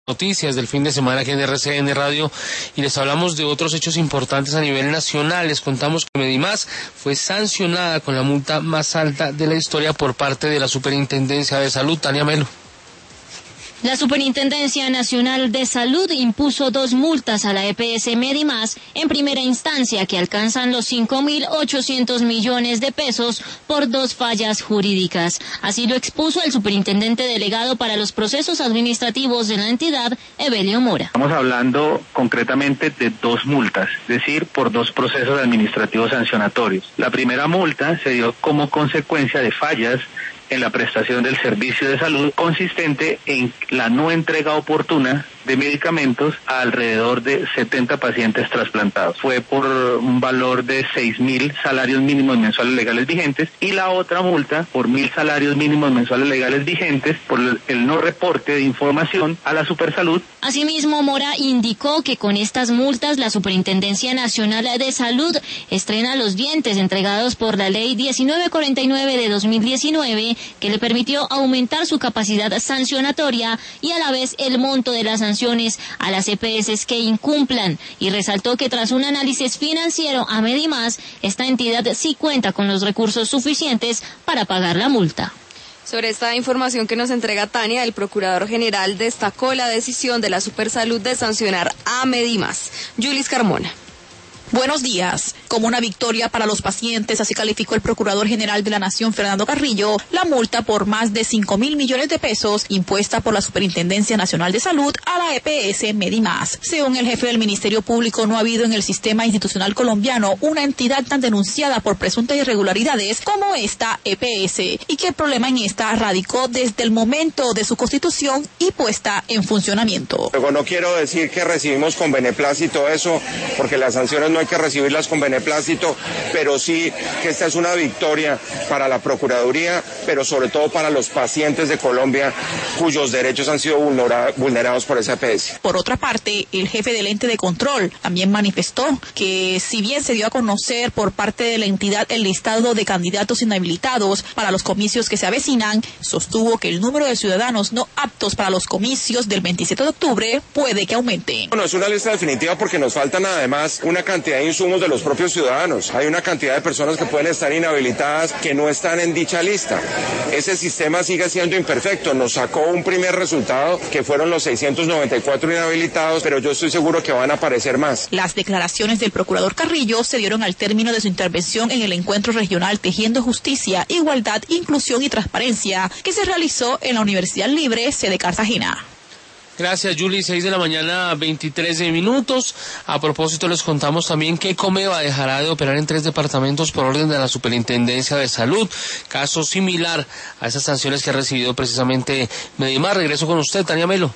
Noticias del fin de semana aquí en RCN Radio y les hablamos de otros hechos importantes a nivel nacional. Les contamos que Medimás fue sancionada con la multa más alta de la historia por parte de la Superintendencia de Salud. Tania Melo. La Superintendencia Nacional de Salud impuso 2 multas a la EPS Medimás en primera instancia que alcanzan los 5.800 millones de pesos por 2 fallas jurídicas. Así lo expuso el superintendente delegado para los procesos administrativos de la entidad, Evelio Mora. Estamos hablando concretamente de 2 multas, es decir, por 2 procesos administrativos sancionatorios. La primera multa se dio como consecuencia de fallas en la prestación del servicio de salud consistente en la no entrega oportuna de medicamentos a alrededor de 70 pacientes trasplantados. Fue por un valor de 6.000 salarios mínimos mensuales legales vigentes y la otra multa por 1.000 salarios mínimos mensuales legales vigentes por el no reporte de información a la Supersalud. Asimismo, Mora indicó que con estas multas la Superintendencia Nacional de Salud estrena los dientes entregados por la Ley 1949 de 2019 que le permitió aumentar su capacidad sancionatoria y a la vez el monto de las sanciones a las EPS que incumplan, y resaltó que tras un análisis financiero a Medimás, esta entidad sí cuenta con los recursos suficientes para pagar la multa. Sobre esta información que nos entrega Tania, el Procurador General destacó la decisión de la Supersalud de sancionar a Medimás. Yulis Carmona. Buenos días. Como una victoria para los pacientes, así calificó el Procurador General de la Nación, Fernando Carrillo, la multa por más de 5.000 millones de pesos impuesta por la Superintendencia Nacional de Salud a la EPS Medimás. Según el jefe del Ministerio Público, no ha habido en el sistema institucional colombiano una entidad tan denunciada por presuntas irregularidades como esta EPS, y que el problema en esta radicó desde el momento de su constitución y puesta en funcionamiento. Luego, no quiero decir que recibimos con beneplácito eso, porque las sanciones no hay que recibirlas con beneplácito, pero sí que esta es una victoria para la Procuraduría, pero sobre todo para los pacientes de Colombia cuyos derechos han sido vulnerados por esa EPS. Por otra parte, el jefe del ente de control también manifestó que si bien se dio a conocer por parte de la entidad el listado de candidatos inhabilitados para los comicios que se avecinan, sostuvo que el número de ciudadanos no aptos para los comicios del 27 de octubre puede que aumente. Bueno, es una lista definitiva porque nos faltan además una cantidad de insumos de los propios ciudadanos. Hay una cantidad de personas que pueden estar inhabilitadas que no están en dicha lista. Ese sistema sigue siendo imperfecto. Nos sacó un primer resultado que fueron los 694 inhabilitados, pero yo estoy seguro que van a aparecer más. Las declaraciones del Procurador Carrillo se dieron al término de su intervención en el encuentro regional Tejiendo Justicia, Igualdad, Inclusión y Transparencia que se realizó en la Universidad Libre, sede Cartagena. Gracias, Juli. 6 de la mañana, 23 minutos. A propósito, les contamos también que Comeva dejará de operar en 3 departamentos por orden de la Superintendencia de Salud. Caso similar a esas sanciones que ha recibido precisamente Medimás. Regreso con usted, Tania Melo.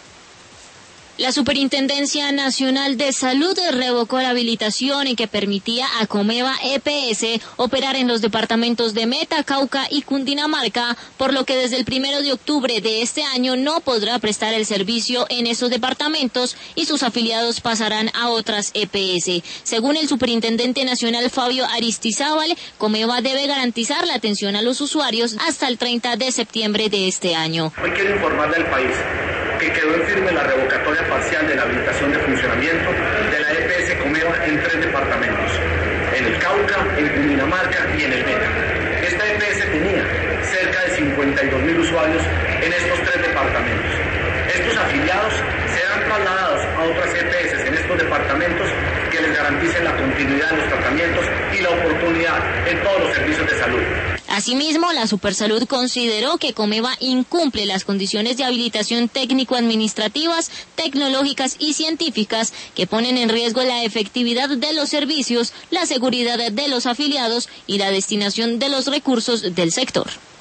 La Superintendencia Nacional de Salud revocó la habilitación en que permitía a Comeva EPS operar en los departamentos de Meta, Cauca y Cundinamarca, por lo que desde el 1 de octubre de este año no podrá prestar el servicio en esos departamentos y sus afiliados pasarán a otras EPS. Según el Superintendente Nacional Fabio Aristizábal, Comeva debe garantizar la atención a los usuarios hasta el 30 de septiembre de este año. Hoy quiero informarle al país que quedó en firme la revocatoria parcial de la habilitación de funcionamiento de la EPS Comeva en 3 departamentos, en el Cauca, en Cundinamarca y en el Meta. Esta EPS tenía cerca de 52.000 usuarios en estos 3 departamentos. Estos afiliados serán trasladados a otras EPS en estos departamentos que les garanticen la continuidad de los tratamientos y la oportunidad en todos los servicios de salud. Asimismo, la Supersalud consideró que Comeva incumple las condiciones de habilitación técnico-administrativas, tecnológicas y científicas que ponen en riesgo la efectividad de los servicios, la seguridad de los afiliados y la destinación de los recursos del sector.